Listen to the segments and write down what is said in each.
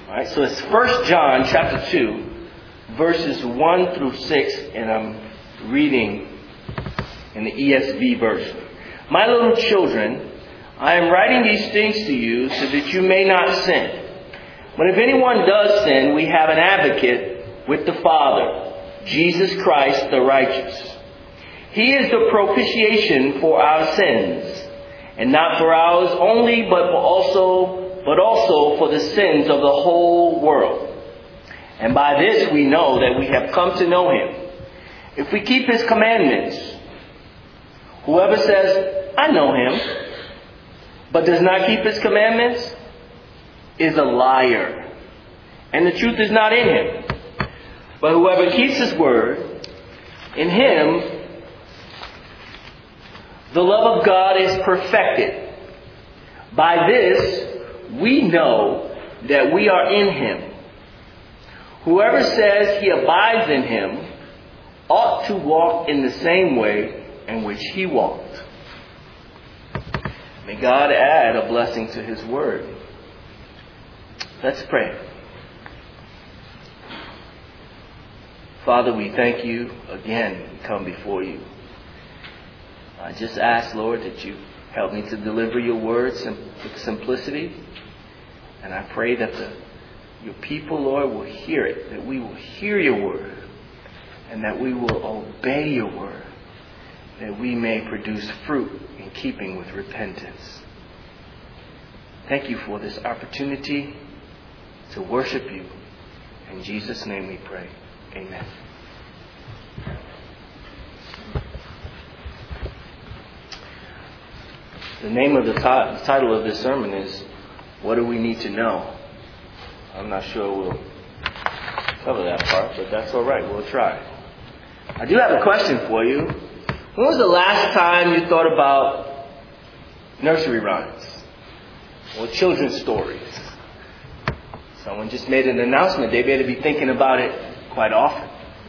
All right, so it's 1 John chapter 2, verses 1 through 6, and I'm reading in the ESV version. My little children, I am writing these things to you so that you may not sin. But if anyone does sin, we have an advocate with the Father, Jesus Christ the righteous. He is the propitiation for our sins, and not for ours only, but also for the sins of the whole world. And by this we know that we have come to know Him, if we keep His commandments. Whoever says, I know Him, but does not keep His commandments, is a liar, and the truth is not in him. But whoever keeps His word, in him the love of God is perfected. By this we know that we are in Him. Whoever says he abides in Him ought to walk in the same way in which He walked. May God add a blessing to His word. Let's pray. Father, we thank You again. We come before You. I just ask, Lord, that You help me to deliver Your words with simplicity. And I pray that Your people, Lord, will hear it, that we will hear Your word, and that we will obey Your word, that we may produce fruit in keeping with repentance. Thank You for this opportunity to worship You. In Jesus' name we pray. Amen. The name of the title of this sermon is, What Do We Need to Know? I'm not sure we'll cover that part, but that's all right. We'll try. I do have a question for you. When was the last time you thought about nursery rhymes or children's stories? Someone just made an announcement. They better be thinking about it quite often.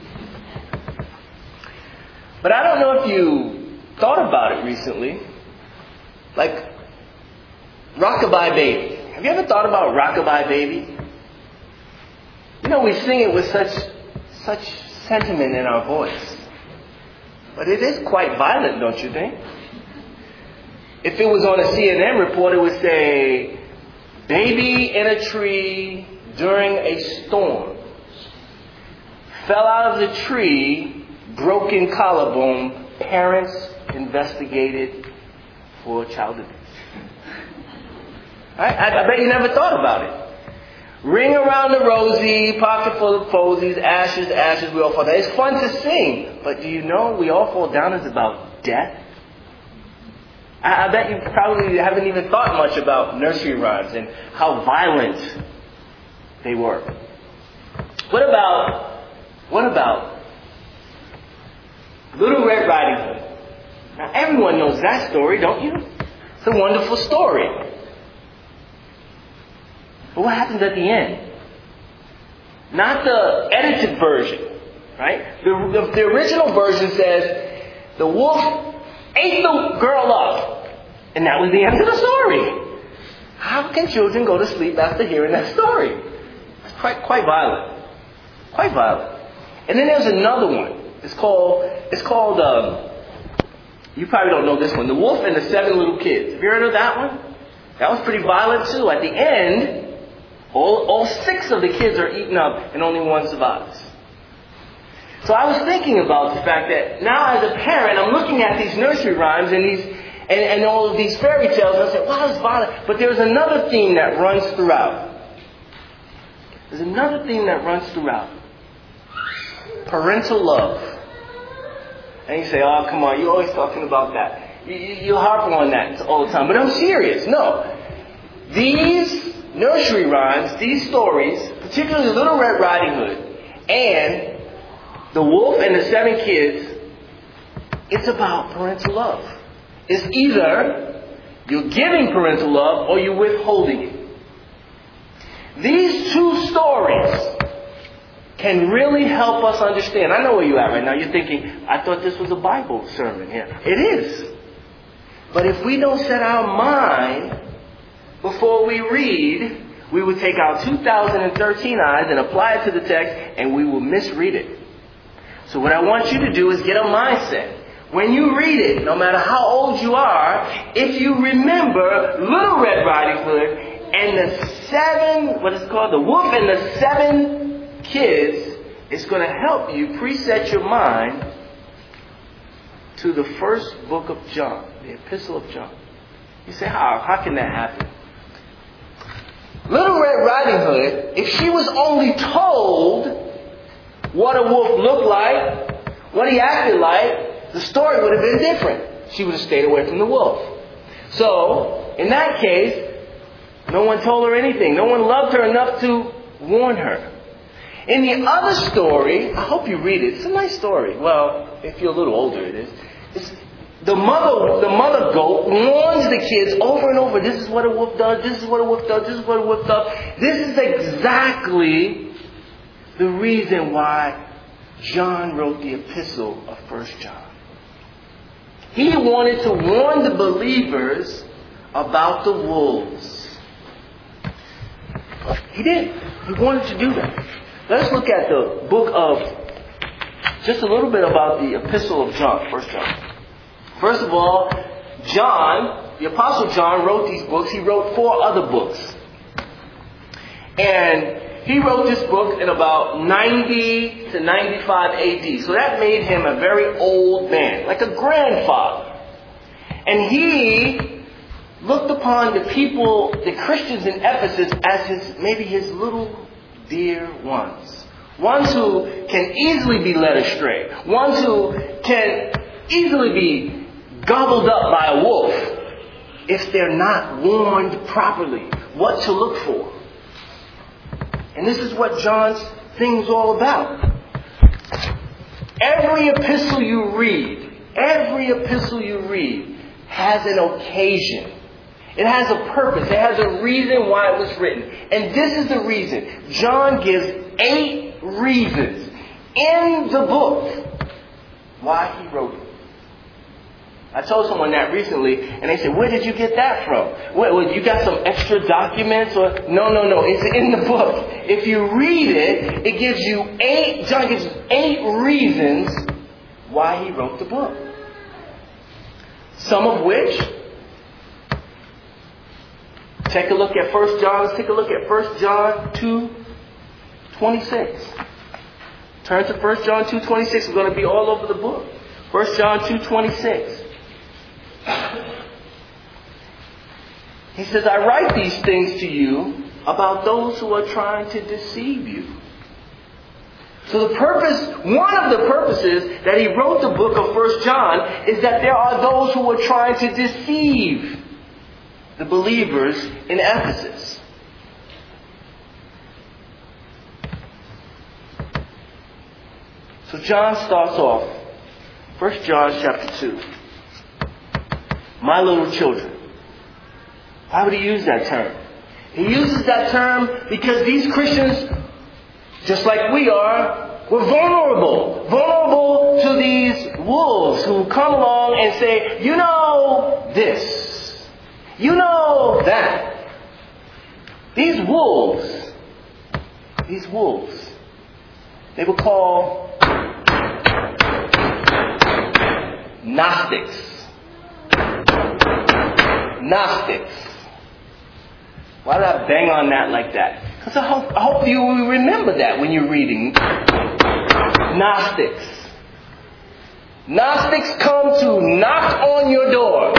But I don't know if you thought about it recently. Like Rockabye Baby. Have you ever thought about Rockabye Baby? You know, we sing it with such sentiment in our voice. But it is quite violent, don't you think? If it was on a CNN report, it would say, baby in a tree during a storm. Fell out of the tree, broken collarbone, parents investigated for child abuse. Right? I bet you never thought about it. Ring around the rosy, pocket full of posies, ashes, ashes, we all fall down. It's fun to sing, but do you know we all fall down is about death? I bet you probably haven't even thought much about nursery rhymes and how violent they were. What about Little Red Riding Hood? Now everyone knows that story, don't you? It's a wonderful story. But what happens at the end? Not the edited version, right? The original version says the wolf ate the girl up, and that was the end of the story. How can children go to sleep after hearing that story? It's quite violent. Quite violent. And then there's another one. It's called you probably don't know this one, The Wolf and the Seven Little Kids. Have you heard of that one? That was pretty violent too. At the end, all 6 of the kids are eaten up and only one survives. So I was thinking about the fact that now as a parent, I'm looking at these nursery rhymes and all of these fairy tales, and I said, wow, it's violent. But there's another theme that runs throughout. There's another theme that runs throughout. Parental love. And you say, oh, come on, you're always talking about that. You harp on that all the time. But I'm serious. No. These nursery rhymes, these stories, particularly Little Red Riding Hood and The Wolf and the 7 Kids, it's about parental love. It's either you're giving parental love or you're withholding it. These 2 stories can really help us understand. I know where you're at right now. You're thinking, I thought this was a Bible sermon. Yeah, it is. But if we don't set our mind before we read, we would take our 2013 eyes and apply it to the text, and we will misread it. So what I want you to do is get a mindset. When you read it, no matter how old you are, if you remember Little Red Riding Hood and the wolf and the 7 kids, it's going to help you preset your mind to the first book of John, the Epistle of John. You say, how can that happen? Little Red Riding Hood, if she was only told what a wolf looked like, what he acted like, the story would have been different. She would have stayed away from the wolf. So, in that case, no one told her anything. No one loved her enough to warn her. In the other story, I hope you read it. It's a nice story. Well, if you're a little older, it is. The mother goat warns the kids over and over. This is what a wolf does. This is what a wolf does. This is what a wolf does. This is exactly the reason why John wrote the epistle of 1 John. He wanted to warn the believers about the wolves. He did. He wanted to do that. Let's look at the book of, just a little bit about the epistle of John, 1 John. First of all, John, the Apostle John, wrote these books. He wrote 4 other books. And he wrote this book in about 90 to 95 AD. So that made him a very old man, like a grandfather. And he looked upon the people, the Christians in Ephesus, as maybe his little dear ones. Ones who can easily be led astray. Ones who can easily be gobbled up by a wolf if they're not warned properly what to look for. And this is what John's thing is all about. Every epistle you read has an occasion. It has a purpose. It has a reason why it was written. And this is the reason. John gives 8 reasons in the book why he wrote it. I told someone that recently, and they said, "Where did you get that from? What, you got some extra documents?" Or no. It's in the book. If you read it, it gives you John gives you 8 reasons why he wrote the book. Some of which, take a look at 1 John. Let's take a look at 1 John 2:26. Turn to 1 John 2:26. We're going to be all over the book. 1 John 2:26. He says, "I write these things to you about those who are trying to deceive you." So one of the purposes that he wrote the book of 1 John is that there are those who are trying to deceive the believers in Ephesus. So John starts off, 1 John chapter 2. My little children. Why would he use that term? He uses that term because these Christians, just like we are, were vulnerable. Vulnerable to these wolves who come along and say, "You know this. You know that." These wolves, they were called Gnostics. Why did I bang on that like that? Because I hope you will remember that when you're reading. Gnostics. Gnostics come to knock on your door.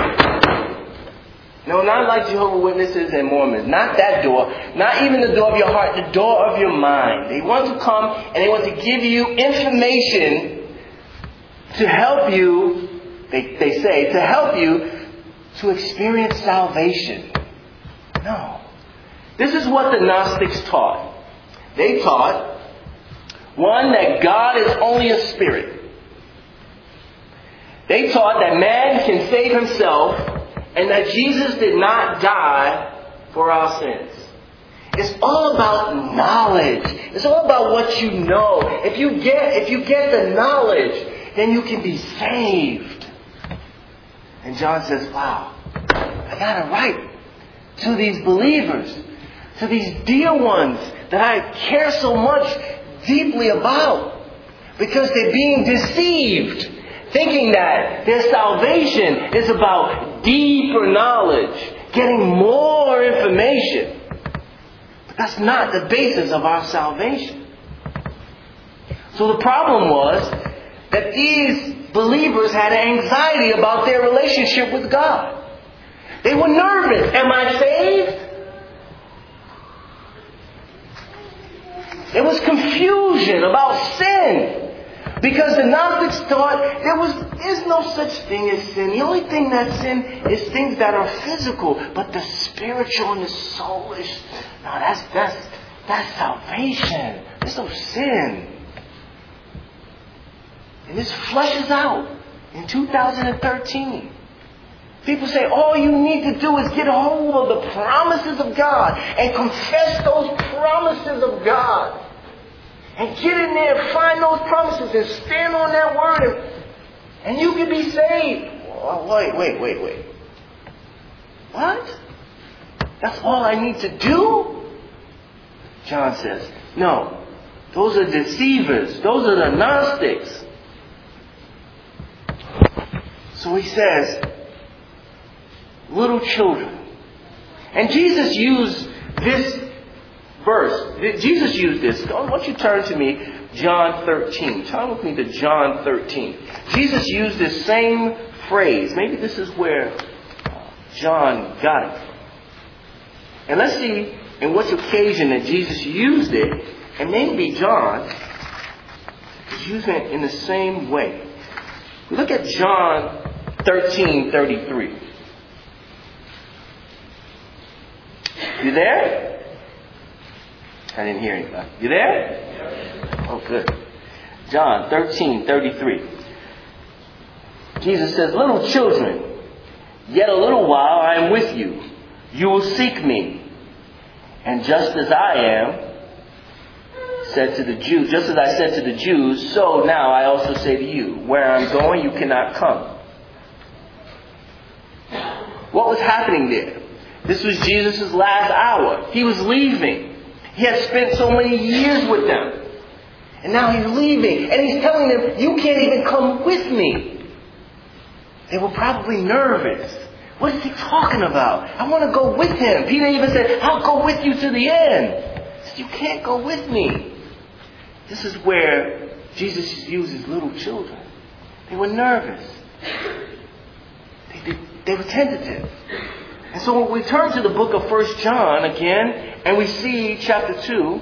No, not like Jehovah's Witnesses and Mormons. Not that door. Not even the door of your heart. The door of your mind. They want to come and they want to give you information to help you, they say, to help you to experience salvation. No. This is what the Gnostics taught. They taught, one, that God is only a spirit. They taught that man can save himself and that Jesus did not die for our sins. It's all about knowledge. It's all about what you know. If you get the knowledge, then you can be saved. And John says, wow, I got to write to these believers to these dear ones that I care so much deeply about, because they're being deceived, thinking that their salvation is about deeper knowledge, getting more information. But that's not the basis of our salvation. So the problem was that these believers had anxiety about their relationship with God. They were nervous. Am I saved? There was confusion about sin. Because the Gnostics thought there's no such thing as sin. The only thing that's sin is things that are physical. But the spiritual and the soulish, no, that's salvation. There's no sin. And this fleshes out in 2013. People say all you need to do is get a hold of the promises of God and confess those promises of God. And get in there and find those promises and stand on that word and you can be saved. Oh, wait. What? That's all I need to do? John says, no. Those are deceivers. Those are the Gnostics. So he says, little children. And Jesus used this verse. Jesus used this. Why don't you turn to me, John 13. Turn with me to John 13. Jesus used this same phrase. Maybe this is where John got it. And let's see in which occasion that Jesus used it. And maybe John is using it in the same way. Look at John 13:33. You there? I didn't hear anybody. You there? Oh, good. John 13:33. Jesus says, little children, yet a little while I am with you. You will seek me. And just as I am, said to the Jews, just as I said to the Jews, so now I also say to you, where I'm going, you cannot come. What was happening there? This was Jesus' last hour. He was leaving. He had spent so many years with them. And now he's leaving. And he's telling them, you can't even come with me. They were probably nervous. What is he talking about? I want to go with him. Peter even said, I'll go with you to the end. He said, you can't go with me. This is where Jesus uses little children. They were nervous. They were tentative. And so when we turn to the book of 1 John again, and we see chapter 2,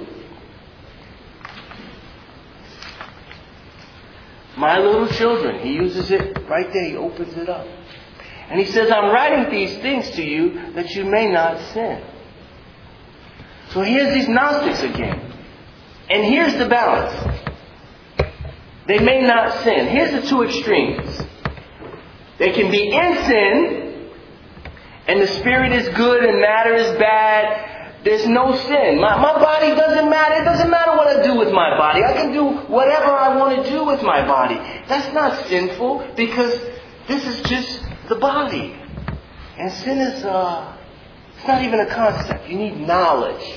my little children, he uses it right there, he opens it up. And he says, I'm writing these things to you that you may not sin. So here's these Gnostics again. And here's the balance. They may not sin. Here's the two extremes. They can be in sin, and the spirit is good and matter is bad. There's no sin. My body doesn't matter. It doesn't matter what I do with my body. I can do whatever I want to do with my body. That's not sinful because this is just the body. And sin is, it's not even a concept. You need knowledge.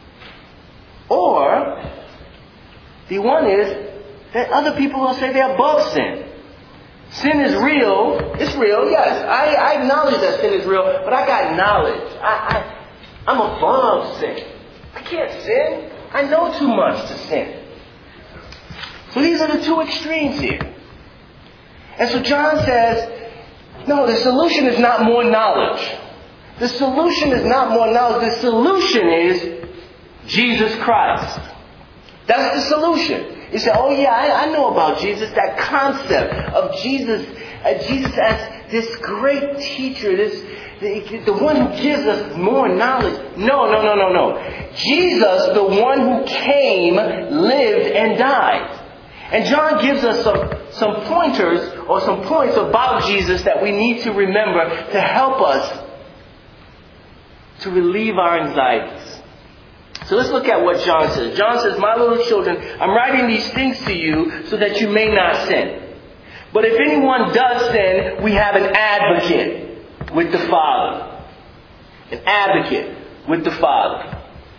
Or, the one is that other people will say they're above sin. Sin is real. It's real, yes. I acknowledge that sin is real, but I got knowledge. I'm above sin. I can't sin. I know too much to sin. So these are the two extremes here. And so John says, no, the solution is not more knowledge. The solution is not more knowledge. The solution is Jesus Christ. That's the solution. You say, oh yeah, I know about Jesus. That concept of Jesus, Jesus as this great teacher, the one who gives us more knowledge. No. Jesus, the one who came, lived, and died. And John gives us some pointers or some points about Jesus that we need to remember to help us to relieve our anxieties. So let's look at what John says. John says, my little children, I'm writing these things to you so that you may not sin. But if anyone does sin, we have an advocate with the Father. An advocate with the Father.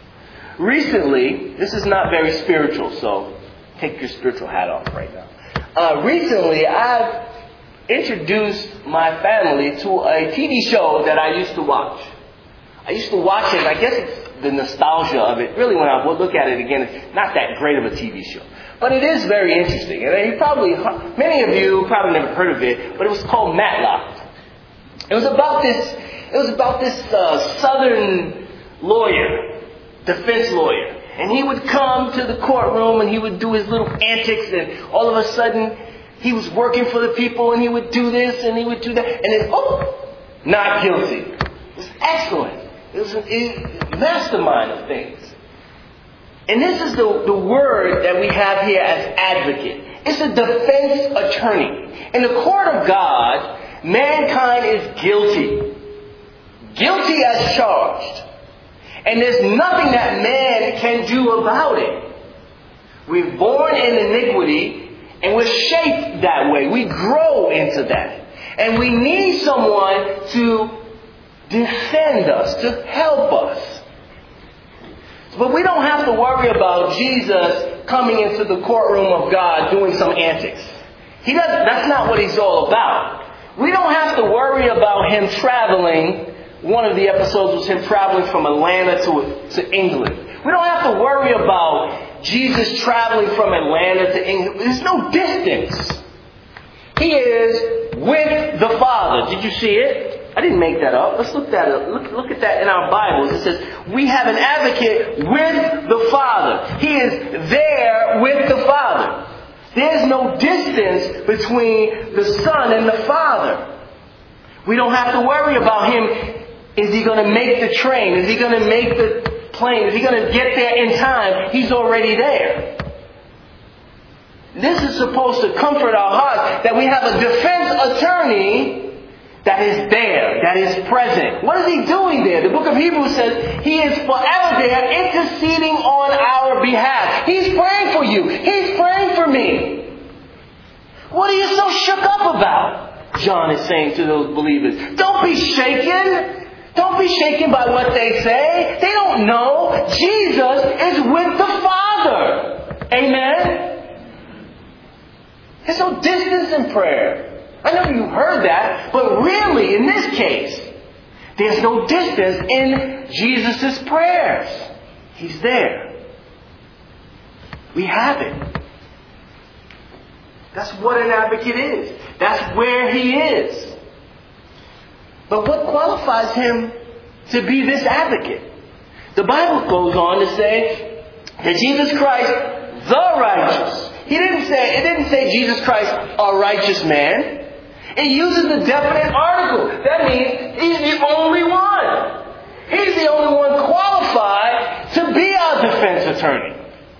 Recently, this is not very spiritual, so take your spiritual hat off right now. Recently, I've introduced my family to a TV show that I used to watch. I used to watch it, I guess it's the nostalgia of it. Really, when I look at it again, it's not that great of a TV show. But it is very interesting. And many of you probably never heard of it, but it was called Matlock. It was about this Southern lawyer, defense lawyer. And he would come to the courtroom and he would do his little antics, and all of a sudden he was working for the people and he would do this and he would do that. And then, not guilty. It was excellent. It was a mastermind of things. And this is the word that we have here as advocate. It's a defense attorney. In the court of God, mankind is guilty. Guilty as charged. And there's nothing that man can do about it. We're born in iniquity and we're shaped that way. We grow into that. And we need someone to defend us, to help us. But we don't have to worry about Jesus coming into the courtroom of God doing some antics. That's not what he's all about. We don't have to worry about him traveling. One of the episodes was him traveling from Atlanta to England. We don't have to worry about Jesus traveling from Atlanta to England. There's no distance. He is with the Father. Did you see it? I didn't make that up. Let's look at that in our Bibles. It says, we have an advocate with the Father. He is there with the Father. There's no distance between the Son and the Father. We don't have to worry about him. Is he going to make the train? Is he going to make the plane? Is he going to get there in time? He's already there. This is supposed to comfort our hearts that we have a defense attorney that is there, that is present. What is he doing there? The book of Hebrews says he is forever there interceding on our behalf. He's praying for you. He's praying for me. What are you so shook up about? John is saying to those believers. Don't be shaken. Don't be shaken by what they say. They don't know. Jesus is with the Father. Amen? There's no distance in prayer. I know you heard that, but really, in this case, there's no distance in Jesus' prayers. He's there. We have it. That's what an advocate is. That's where he is. But what qualifies him to be this advocate? The Bible goes on to say that Jesus Christ, the righteous. It didn't say Jesus Christ, a righteous man. It uses a definite article. That means he's the only one. He's the only one qualified to be our defense attorney.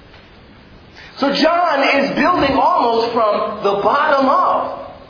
So John is building almost from the bottom up.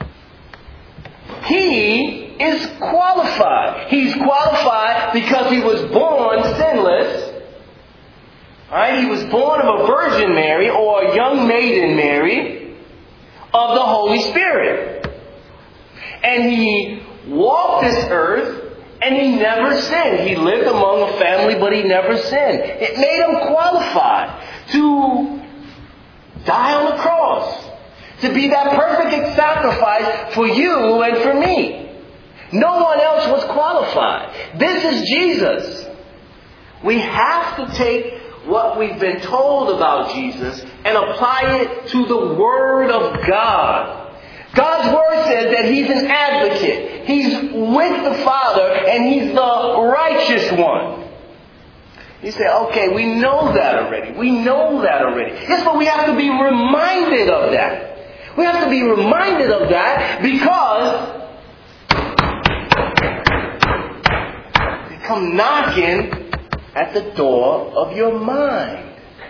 He is qualified. He's qualified because he was born sinless. Right? He was born of a Virgin Mary or a young maiden Mary of the Holy Spirit. And he walked this earth and he never sinned. He lived among a family, but he never sinned. It made him qualified to die on the cross, to be that perfect sacrifice for you and for me. No one else was qualified. This is Jesus. We have to take what we've been told about Jesus and apply it to the Word of God. God's Word says that He's an advocate. He's with the Father and He's the righteous one. You say, okay, we know that already. We know that already. Yes, but we have to be reminded of that. We have to be reminded of that because they come knocking at the door of your mind.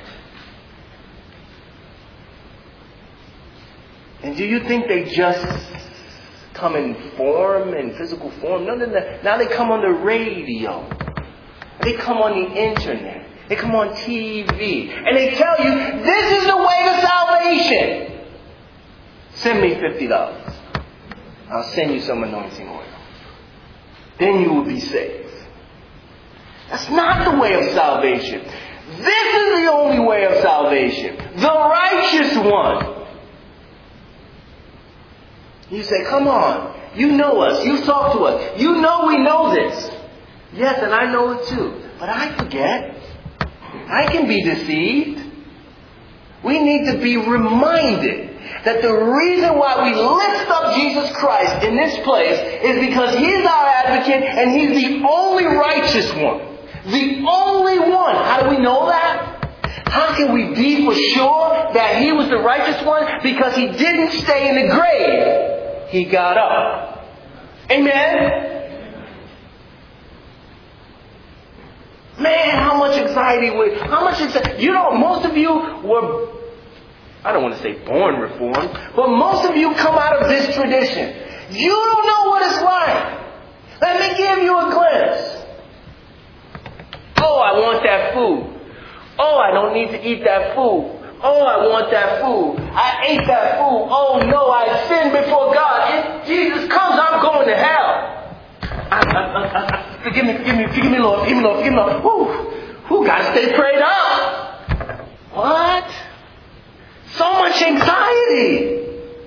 And do you think they just come in form, in physical form? No. Now they come on the radio. They come on the internet. They come on TV. And they tell you, this is the way to salvation. Send me $50. I'll send you some anointing oil. Then you will be saved. That's not the way of salvation. This is the only way of salvation. The righteous one. You say, come on. You know us. You've talked to us. You know we know this. Yes, and I know it too. But I forget. I can be deceived. We need to be reminded that the reason why we lift up Jesus Christ in this place is because He's our advocate and He's the only righteous one. The only one. How do we know that? How can we be for sure that He was the righteous one? Because He didn't stay in the grave. He got up. Amen? Man, how much anxiety most of you were, I don't want to say born reformed, but most of you come out of this tradition. You don't know what it's like. Let me give you a glimpse. Oh, I want that food. Oh, I don't need to eat that food. Oh, I want that food. I ate that food. Oh no, I sinned before God. If Jesus comes, I'm going to hell. Forgive me, Lord. Who got to stay prayed up? What? So much anxiety.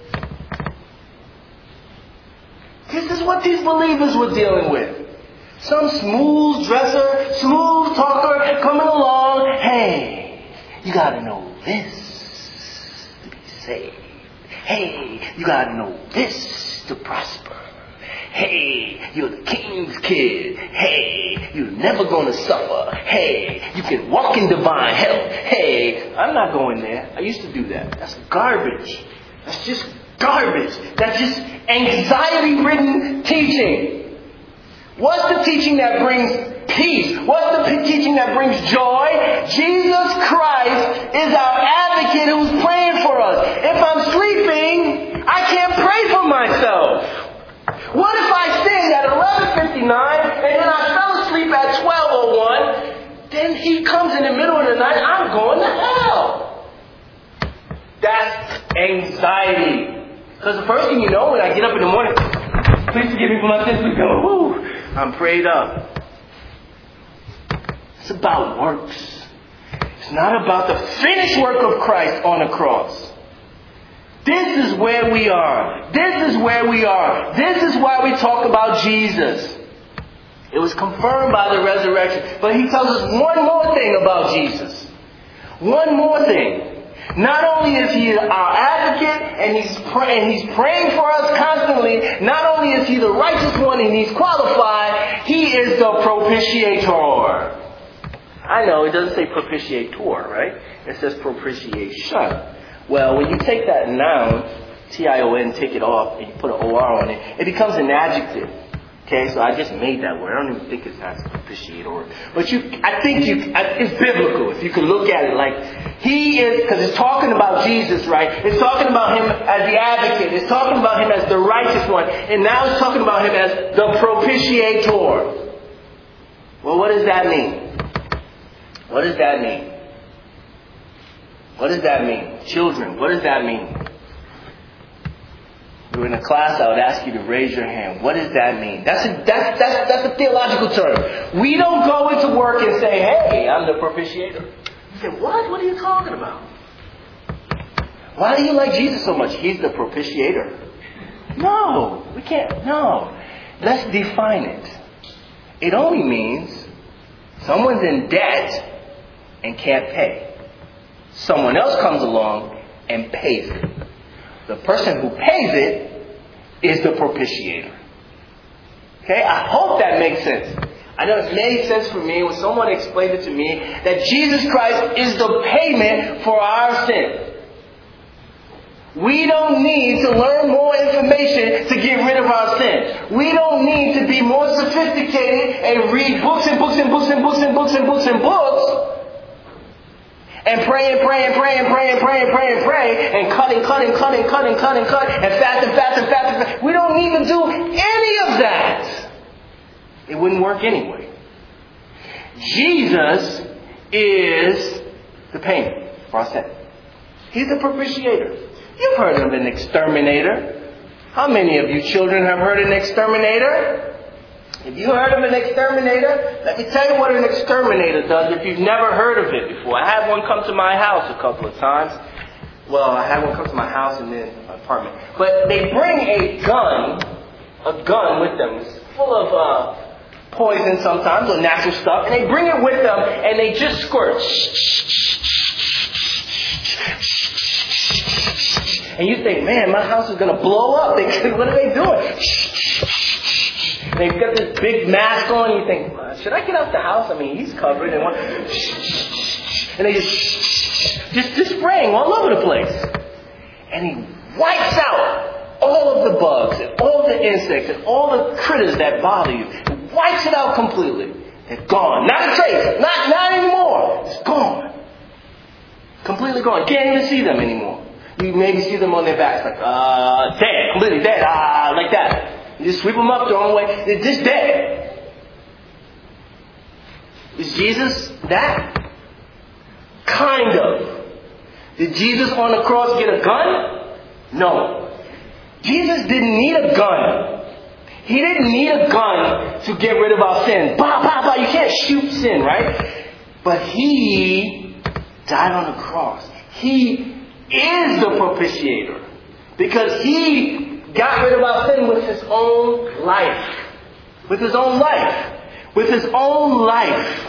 This is what these believers were dealing with. Some smooth dresser, smooth talker coming along. Hey, you got to know this to be saved. Hey, you got to know this to prosper. Hey, you're the king's kid. Hey, you're never going to suffer. Hey, you can walk in divine health. Hey, I'm not going there. I used to do that. That's garbage. That's just garbage. That's just anxiety-ridden teaching. What's the teaching that brings peace? What's the teaching that brings joy? Jesus Christ is our advocate who's praying for us. If I'm sleeping, I can't pray for myself. What if I sinned at 11:59 and then I fell asleep at 12:01? Then He comes in the middle of the night, I'm going to hell. That's anxiety. Because the first thing you know when I get up in the morning, please forgive me for my sins, please go, whoo, I'm prayed up. It's about works. It's not about the finished work of Christ on the cross. This is where we are. This is where we are. This is why we talk about Jesus. It was confirmed by the resurrection. But He tells us one more thing about Jesus. One more thing. Not only is He our advocate and He's praying for us constantly, not only is He the righteous one and He's qualified, He is the propitiator. I know it doesn't say propitiator, right? It says propitiation. Well, when you take that noun, T-I-O-N, take it off, and you put an O-R on it, it becomes an adjective. Okay, so I just made that word. I don't even think it's not propitiator. But it's biblical. If you can look at it like He is, because it's talking about Jesus, right? It's talking about Him as the advocate. It's talking about Him as the righteous one. And now it's talking about Him as the propitiator. Well, what does that mean? What does that mean? What does that mean? Children, what does that mean? If we're in a class, I would ask you to raise your hand. What does that mean? That's a theological term. We don't go into work and say, hey, I'm the propitiator. You say, what? What are you talking about? Why do you like Jesus so much? He's the propitiator. No, we can't. No. Let's define it. It only means someone's in debt and can't pay. Someone else comes along and pays it. The person who pays it is the propitiator. Okay? I hope that makes sense. I know it made sense for me when someone explained it to me that Jesus Christ is the payment for our sin. We don't need to learn more information to get rid of our sin. We don't need to be more sophisticated and read books and books and books and books and books and books and books. And pray and pray and pray and pray and pray and pray and pray and cut and cut and cut and cut and cut and cut and fast and fast and fast and fast. We don't need to do any of that. It wouldn't work anyway. Jesus is the payment for our sin. He's the propitiator. You've heard of an exterminator. How many of you children have heard of an exterminator? If you heard of an exterminator, let me tell you what an exterminator does if you've never heard of it before. I had one come to my house a couple of times. Well, I had one come to my house and then my apartment. But they bring a gun with them. It's full of poison sometimes or natural stuff. And they bring it with them and they just squirt. And you think, man, my house is going to blow up. What are they doing? They've got this big mask on. And you think, should I get out the house? I mean, he's covered. And they just spraying all over the place. And he wipes out all of the bugs and all the insects and all the critters that bother you. He wipes it out completely. They're gone. Not a trace. Not anymore. It's gone. Completely gone. Can't even see them anymore. You maybe see them on their backs like, dead. Completely dead. Like that. You just sweep them up, throw them away. They're just dead. Is Jesus that? Kind of. Did Jesus on the cross get a gun? No. Jesus didn't need a gun. He didn't need a gun to get rid of our sin. Bah, bah, bah. You can't shoot sin, right? But He died on the cross. He is the propitiator. Because He got rid of our sin with His own life. With His own life. With His own life.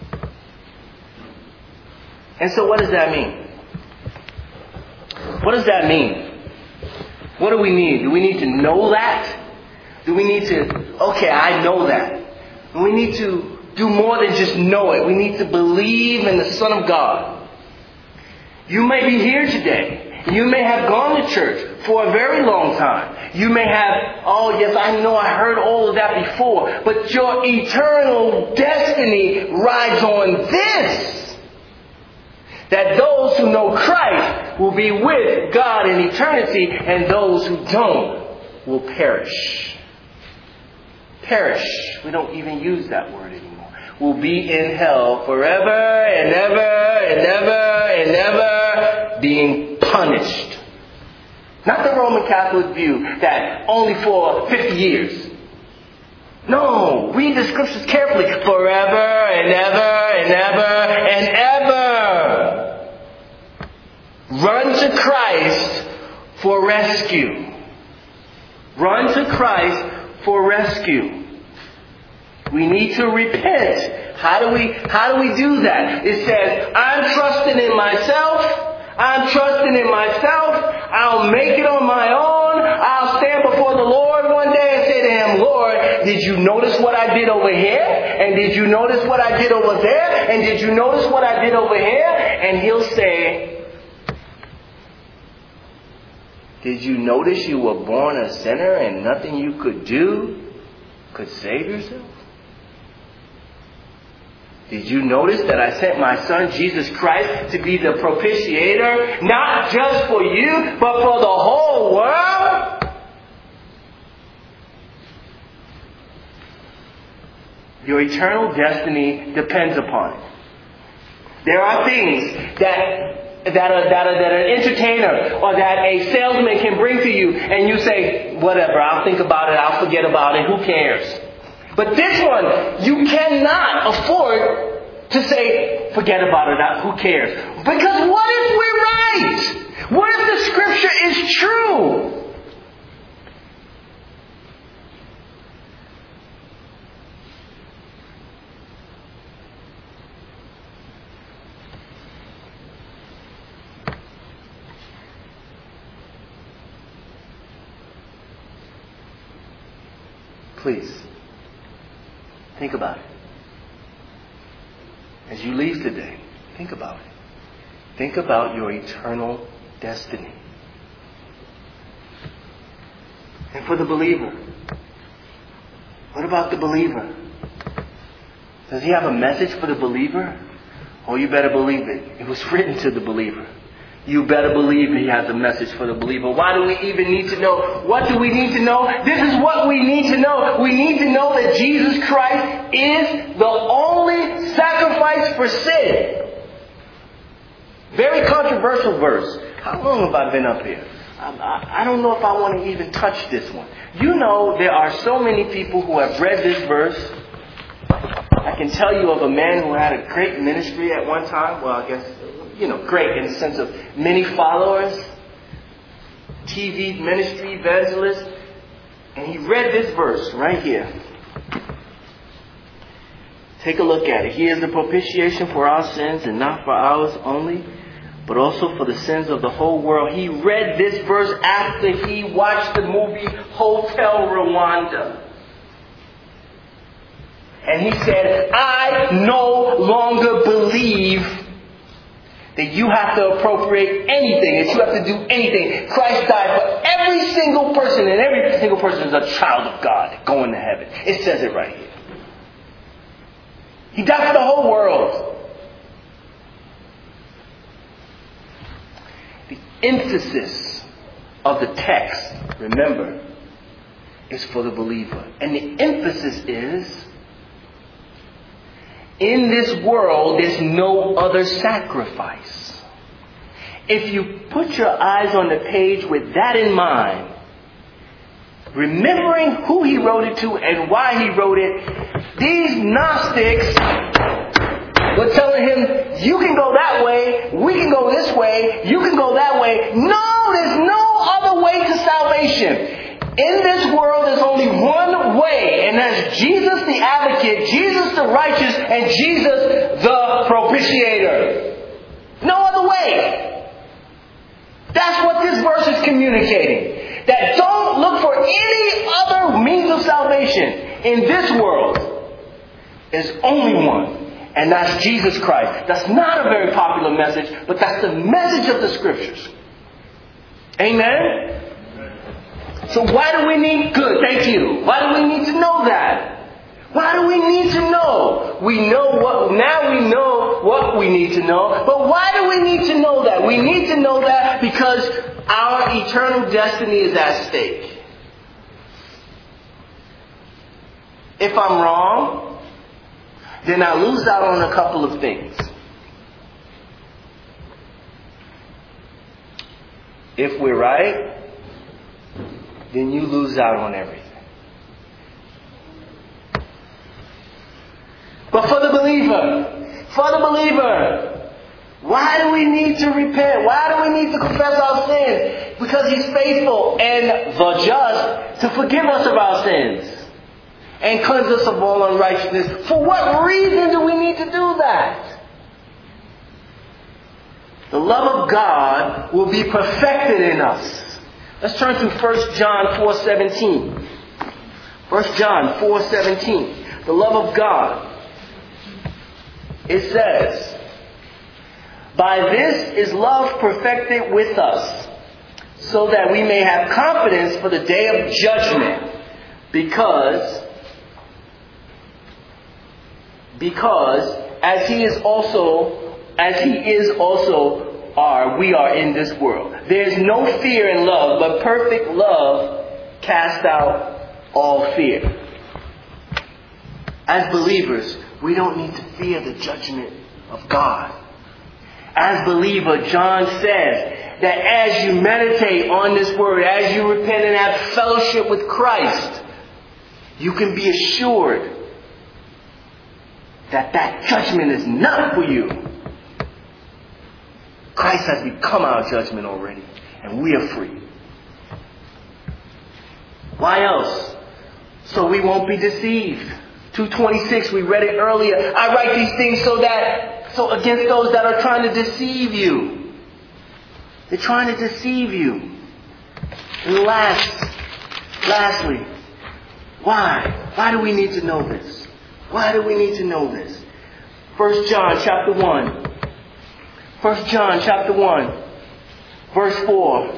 And so what does that mean? What does that mean? What do we need? Do we need to know that? Do we need to, okay, I know that. We need to do more than just know it. We need to believe in the Son of God. You may be here today. You may have gone to church for a very long time. You may have, oh yes, I know I heard all of that before. But your eternal destiny rides on this. That those who know Christ will be with God in eternity, and those who don't will perish. Perish. We don't even use that word anymore. Will be in hell forever and ever and ever and ever, being punished. Not the Roman Catholic view that only for 50 years. No, read the scriptures carefully. Forever and ever and ever and ever. Run to Christ for rescue. Run to Christ for rescue. We need to repent. How do we do that? It says, I'm trusting in myself. I'm trusting in myself. I'll make it on my own. I'll stand before the Lord one day and say to Him, Lord, did you notice what I did over here? And did you notice what I did over there? And did you notice what I did over here? And He'll say, did you notice you were born a sinner and nothing you could do could save yourself? Did you notice that I sent my Son, Jesus Christ, to be the propitiator, not just for you, but for the whole world? Your eternal destiny depends upon it. There are things that an entertainer or that a salesman can bring to you, and you say, whatever, I'll think about it, I'll forget about it, who cares? But this one, you cannot afford to say, forget about it, who cares? Because what if we're right? What if the scripture is true? Please, think about it. As you leave today, think about it. Think about your eternal destiny. And for the believer, what about the believer? Does he have a message for the believer? Oh, you better believe it. It was written to the believer. You better believe he has a message for the believer. Why do we even need to know? What do we need to know? This is what we need to know. We need to know that Jesus Christ is the only sacrifice for sin. Very controversial verse. How long have I been up here? I don't know if I want to even touch this one. You know, there are so many people who have read this verse. I can tell you of a man who had a great ministry at one time. Well, I guess, great in the sense of many followers, TV ministry, evangelist. And he read this verse right here. Take a look at it. He is the propitiation for our sins, and not for ours only, but also for the sins of the whole world. He read this verse after he watched the movie Hotel Rwanda. And he said, I no longer believe that you have to appropriate anything, that you have to do anything. Christ died for every single person, and every single person is a child of God going to heaven. It says it right here. He died for the whole world. The emphasis of the text, remember, is for the believer. And the emphasis is, in this world, there's no other sacrifice. If you put your eyes on the page with that in mind, remembering who he wrote it to and why he wrote it, these Gnostics were telling him, you can go that way, we can go this way, you can go that way. No, there's no other way to salvation. In this world, there's only one way, and that's Jesus the advocate, Jesus the righteous, and Jesus the propitiator. No other way. That's what this verse is communicating. That don't look for any other means of salvation. In this world, there's only one, and that's Jesus Christ. That's not a very popular message, but that's the message of the Scriptures. Amen? So why do we need good? Thank you. Why do we need to know that? Why do we need to know? Now we know what we need to know. But why do we need to know that? We need to know that because our eternal destiny is at stake. If I'm wrong, then I lose out on a couple of things. If we're right, then you lose out on everything. But for the believer, why do we need to repent? Why do we need to confess our sins? Because He's faithful and the just to forgive us of our sins and cleanse us of all unrighteousness. For what reason do we need to do that? The love of God will be perfected in us. Let's turn to 1 John 4:17. 1 John 4:17. The love of God. It says, by this is love perfected with us, so that we may have confidence for the day of judgment, because as He is also we are in this world. There is no fear in love, but perfect love casts out all fear. As believers, we don't need to fear the judgment of God. As believer, John says that as you meditate on this word, as you repent and have fellowship with Christ, you can be assured that that judgment is not for you. Christ has become our judgment already, and we are free. Why else? So we won't be deceived. 2:26, we read it earlier. I write these things so against those that are trying to deceive you. They're trying to deceive you. And lastly, why? Why do we need to know this? Why do we need to know this? 1 John chapter 1. 1 John chapter 1, verse 4.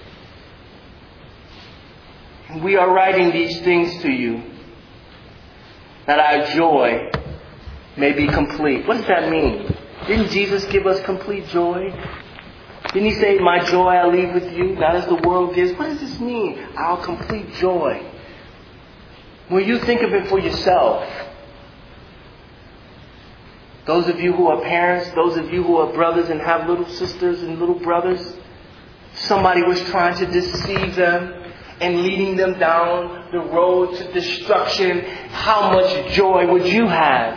We are writing these things to you, that our joy may be complete. What does that mean? Didn't Jesus give us complete joy? Didn't He say, my joy I leave with you, not as the world gives? What does this mean? Our complete joy. When you think of it for yourself, those of you who are parents, those of you who are brothers and have little sisters and little brothers, somebody was trying to deceive them and leading them down the road to destruction, how much joy would you have?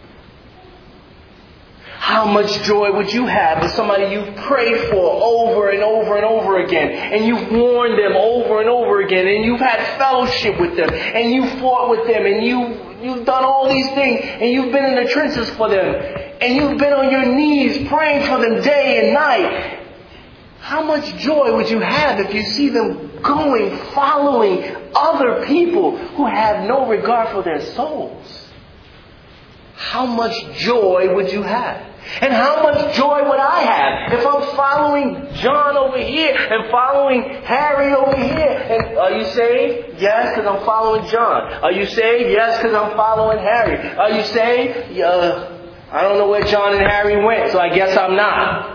How much joy would you have if somebody you've prayed for over and over and over again, and you've warned them over and over again, and you've had fellowship with them, and you fought with them, and you've done all these things, and you've been in the trenches for them, and you've been on your knees praying for them day and night. How much joy would you have if you see them going, following other people who have no regard for their souls? How much joy would you have? And how much joy would I have if I'm following John over here and following Harry over here? And are you saved? Yes, because I'm following John. Are you saved? Yes, because I'm following Harry. Are you saved? I don't know where John and Harry went, so I guess I'm not.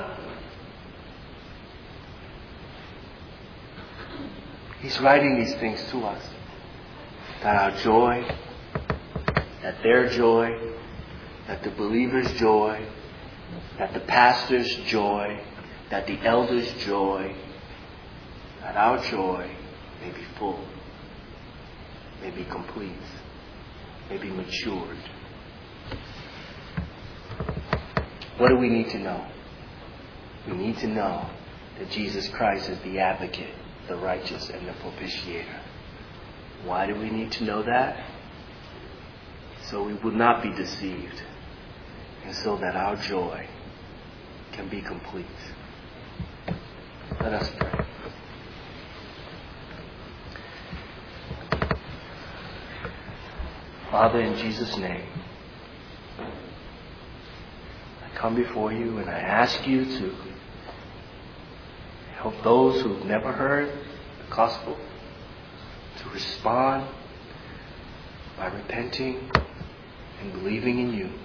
He's writing these things to us. That our joy, that their joy, that the believer's joy, that the pastor's joy, that the elder's joy, that our joy may be full, may be complete, may be matured. What do we need to know? We need to know that Jesus Christ is the advocate, the righteous, and the propitiator. Why do we need to know that? So we will not be deceived, and so that our joy can be complete. Let us pray. Father, in Jesus' name, I come before you and I ask you to help those who've never heard the gospel to respond by repenting and believing in you.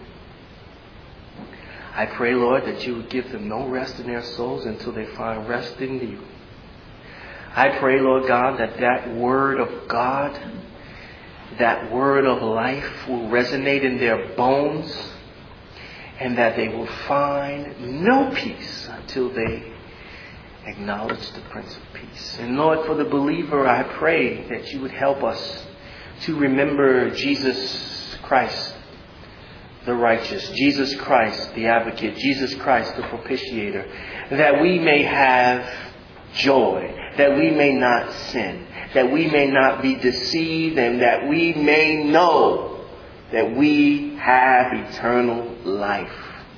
I pray, Lord, that you would give them no rest in their souls until they find rest in you. I pray, Lord God, that that word of God, that word of life will resonate in their bones, and that they will find no peace until they acknowledge the Prince of Peace. And Lord, for the believer, I pray that you would help us to remember Jesus Christ, the righteous, Jesus Christ, the advocate, Jesus Christ, the propitiator, that we may have joy, that we may not sin, that we may not be deceived, and that we may know that we have eternal life.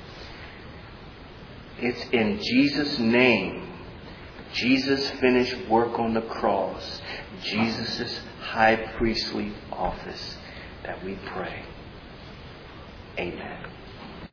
It's in Jesus' name, Jesus' finished work on the cross, Jesus' high priestly office, that we pray. Amen.